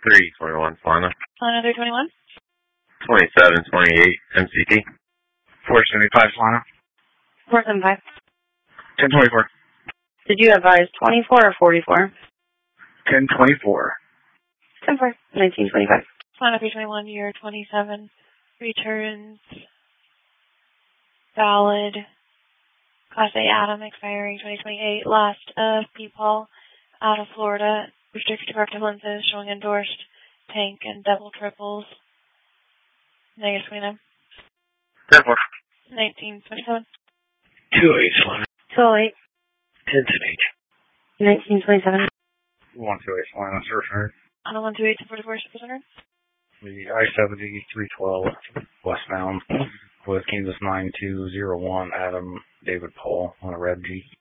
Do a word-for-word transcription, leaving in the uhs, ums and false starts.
three twenty-one, Solana. Solana three twenty-one. twenty-seven twenty-eight, M C T. four seventy-five, Solana. four seventy-five. ten twenty-four. Did you advise twenty-four or forty-four? ten twenty-four. ten four. nineteen twenty-five. Solana three twenty-one, year twenty-seven. Returns. Valid. Class A Atom expiring twenty twenty-eight. Last of P-Paul out of Florida. Restricted to corrective lenses showing endorsed tank and double triples. Negative twenty-nine. ten four. nineteen twenty-seven. two oh eight, Solana. two oh eight. ten ten eight. nineteen twenty-seven. one two eight, Solana, surfer. On a one two eight to forty-four, six hundred. The I seventy three twelve westbound with Kansas nine two zero one, Adam David Paul on a red Jeep.